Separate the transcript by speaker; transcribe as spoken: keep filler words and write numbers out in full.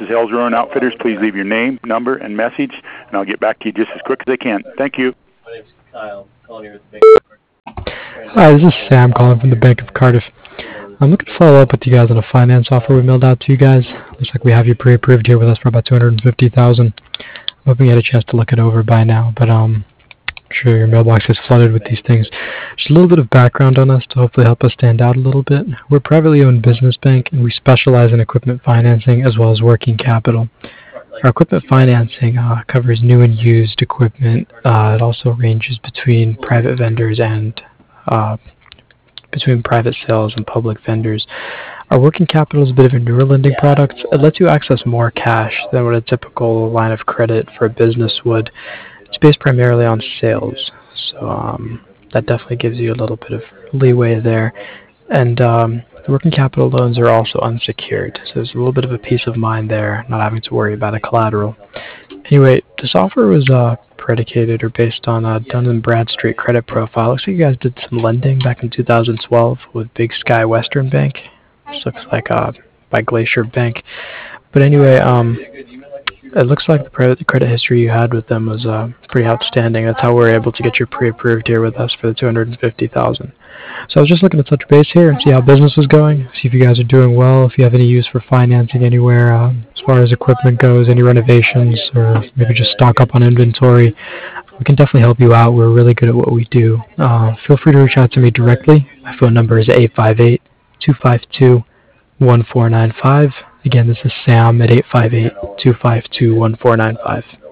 Speaker 1: is Hell's Roaring Outfitters. Please leave your name, number, and message, and I'll get back to you just as quick as I can. Thank you.
Speaker 2: My name's Kyle. Calling here with the Bank.
Speaker 3: Hi, this is Sam calling from the Bank of Cardiff. I'm looking to follow up with you guys on a finance offer we mailed out to you guys. Looks like we have you pre-approved here with us for about two hundred fifty thousand dollars. I'm hoping you had a chance to look it over by now, but um, I'm sure your mailbox is flooded with these things. Just a little bit of background on us to hopefully help us stand out a little bit. We're a privately owned business bank, and we specialize in equipment financing as well as working capital. Our equipment financing uh, covers new and used equipment. Uh, it also ranges between private vendors and uh, between private sales and public vendors. Our working capital is a bit of a newer lending product. It lets you access more cash than what a typical line of credit for a business would. It's based primarily on sales, so um, that definitely gives you a little bit of leeway there. And um, the working capital loans are also unsecured, so there's a little bit of a peace of mind there, not having to worry about a collateral. Anyway, this offer was uh, predicated or based on a Dun and Bradstreet credit profile. Looks like you guys did some lending back in two thousand twelve with Big Sky Western Bank. This looks like uh, by Glacier Bank. But anyway, um, it looks like the credit, credit history you had with them was uh, pretty outstanding. That's how we were able to get you pre-approved here with us for the two hundred fifty thousand dollars. So I was just looking to touch base here and see how business was going, see if you guys are doing well, if you have any use for financing anywhere uh, as far as equipment goes, any renovations, or maybe just stock up on inventory. We can definitely help you out. We're really good at what we do. Uh, feel free to reach out to me directly. My phone number is eight five eight, two five two, one four nine five. Again, this is Sam at eight five eight, two five two, one four nine five.